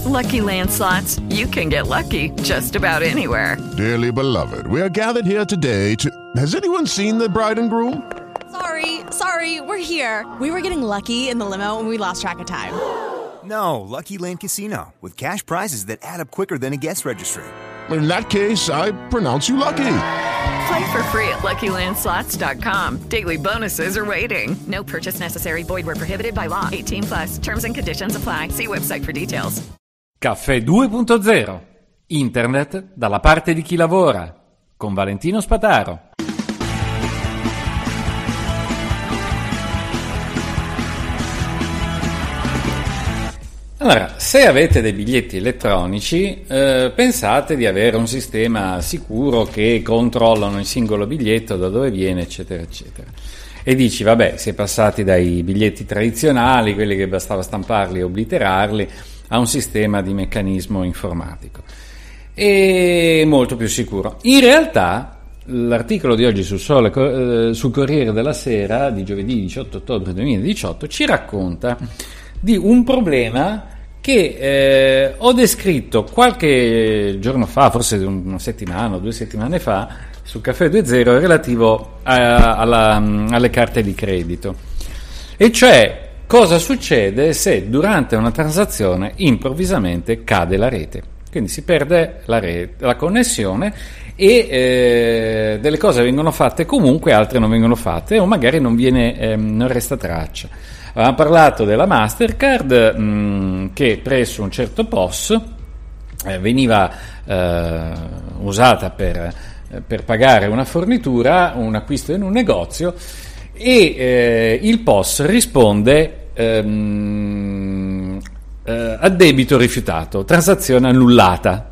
Lucky Land Slots, you can get lucky just about anywhere. Dearly beloved, we are gathered here today to... Has anyone seen the bride and groom? Sorry, we're here. We were getting lucky in the limo and we lost track of time. No, Lucky Land Casino, with cash prizes that add up quicker than a guest registry. In that case, I pronounce you lucky. Play for free at LuckyLandSlots.com. Daily bonuses are waiting. No purchase necessary. Void where prohibited by law. 18+. Terms and conditions apply. See website for details. Caffè 2.0. Internet dalla parte di chi lavora. Con Valentino Spataro. Allora, se avete dei biglietti elettronici, pensate di avere un sistema sicuro che controllano il singolo biglietto, da dove viene, eccetera, eccetera. E dici, vabbè, si è passati dai biglietti tradizionali, quelli che bastava stamparli e obliterarli, a un sistema di meccanismo informatico. E molto più sicuro. In realtà, l'articolo di oggi sul Corriere della Sera, di giovedì 18 ottobre 2018, ci racconta di un problema che ho descritto qualche giorno fa, forse una settimana o 2 settimane fa, sul Caffè 2.0, relativo alle carte di credito. E cioè, cosa succede se durante una transazione improvvisamente cade la rete. Quindi si perde la connessione e delle cose vengono fatte comunque, altre non vengono fatte, o magari non resta traccia. Avevamo parlato della Mastercard che presso un certo POS veniva usata per pagare una fornitura, un acquisto in un negozio, e il POS risponde a debito rifiutato, transazione annullata.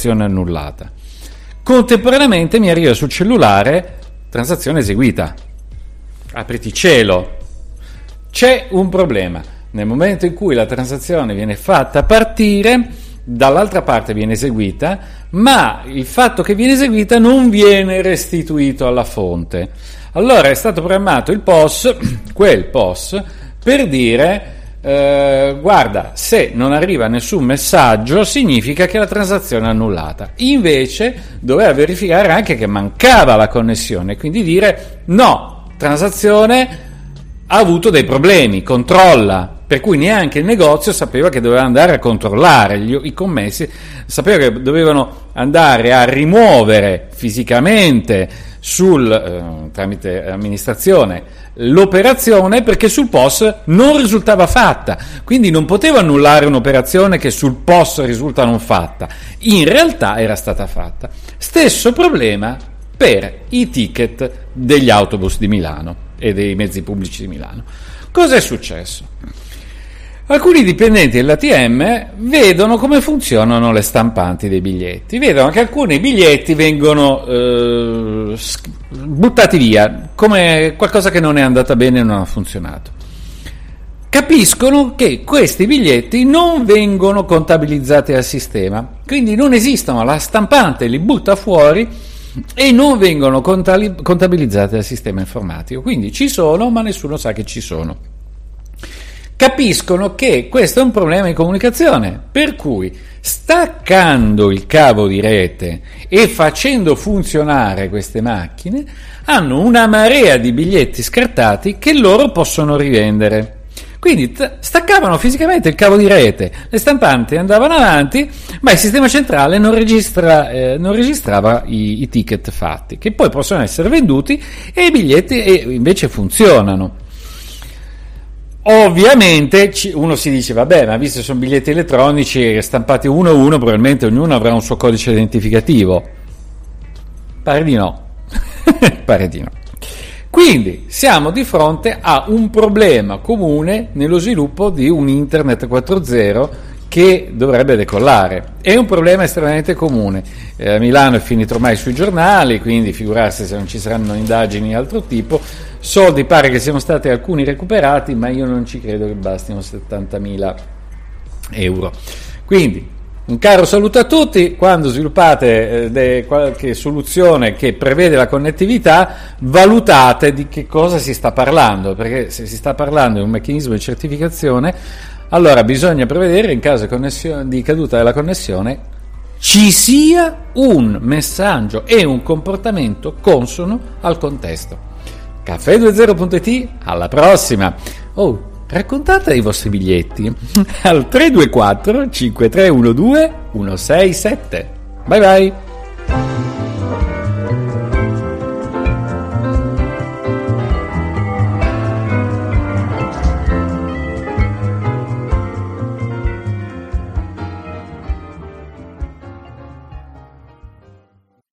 Contemporaneamente mi arriva sul cellulare transazione eseguita. Apriti cielo. C'è un problema. Nel momento in cui la transazione viene fatta partire, dall'altra parte viene eseguita, ma il fatto che viene eseguita non viene restituito alla fonte. Allora è stato programmato il POS, quel POS, per dire guarda, se non arriva nessun messaggio significa che la transazione è annullata. Invece doveva verificare anche che mancava la connessione, quindi dire no, transazione ha avuto dei problemi, controlla, per cui neanche il negozio sapeva che doveva andare a controllare, i commessi sapevano che dovevano andare a rimuovere fisicamente tramite amministrazione l'operazione, perché sul POS non risultava fatta, quindi non poteva annullare un'operazione che sul POS risulta non fatta, in realtà era stata fatta. Stesso problema per i ticket degli autobus di Milano e dei mezzi pubblici di Milano. Cosa è successo? Alcuni dipendenti dell'ATM vedono come funzionano le stampanti dei biglietti, vedono che alcuni biglietti vengono buttati via come qualcosa che non è andata bene e non ha funzionato. Capiscono che questi biglietti non vengono contabilizzati al sistema, quindi non esistono, la stampante li butta fuori e non vengono contabilizzate al sistema informatico, quindi ci sono ma nessuno sa che ci sono. Capiscono che questo è un problema di comunicazione, per cui staccando il cavo di rete e facendo funzionare queste macchine hanno una marea di biglietti scartati che loro possono rivendere. Quindi staccavano fisicamente il cavo di rete, le stampanti andavano avanti, ma il sistema centrale non registrava i ticket fatti, che poi possono essere venduti, e i biglietti invece funzionano. Ovviamente uno si dice, vabbè, ma visto che sono biglietti elettronici stampati uno a uno, probabilmente ognuno avrà un suo codice identificativo. Pare di no. Pare di no. Quindi siamo di fronte a un problema comune nello sviluppo di un Internet 4.0 che dovrebbe decollare. È un problema estremamente comune. Milano è finito ormai sui giornali, quindi figurarsi se non ci saranno indagini di altro tipo. Soldi pare che siano stati alcuni recuperati, ma io non ci credo che bastino 70.000 euro. Quindi un caro saluto a tutti. Quando sviluppate qualche soluzione che prevede la connettività, valutate di che cosa si sta parlando, perché se si sta parlando di un meccanismo di certificazione, allora bisogna prevedere, in caso di caduta della connessione, ci sia un messaggio e un comportamento consono al contesto. Caffè20.it, alla prossima! Oh, raccontate i vostri biglietti al 324 5312 167. Bye bye!